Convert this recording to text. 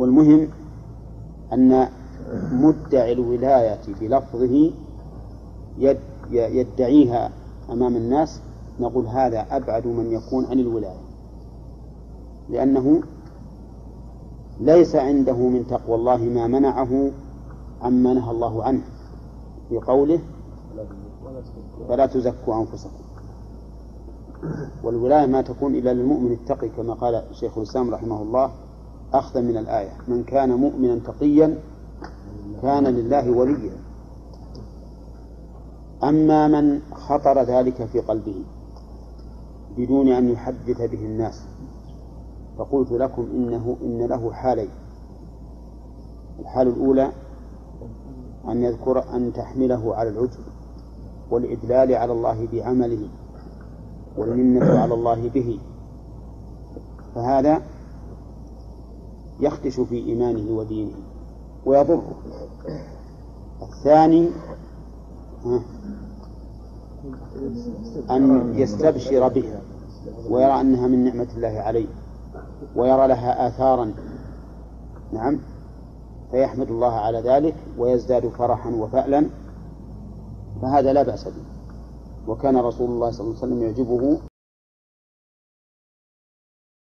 والمهم أن مدعي الولاية بلفظه يدعيها أمام الناس، نقول هذا أبعد من يكون عن الولاية، لأنه ليس عنده من تقوى الله ما منعه عما نهى الله عنه في قوله فلا تزكوا أنفسكم. والولاية ما تكون إلا للمؤمن التقي، كما قال شيخ الإسلام رحمه الله أخذا من الآية: من كان مؤمنا تقيا كان لله وليا. أما من خطر ذلك في قلبه بدون أن يحدث به الناس، فقلت لكم إن له حالين: الحال الأولى أن يذكر أن تحمله على العجب والإدلال على الله بعمله والمنة على الله به، فهذا يخدش في إيمانه ودينه ويضره. الثاني أن يستبشر بها ويرى أنها من نعمة الله عليه ويرى لها آثارا، نعم، فيحمد الله على ذلك ويزداد فرحا وفألا، فهذا لا بأس به. وكان رسول الله صلى الله عليه وسلم يعجبه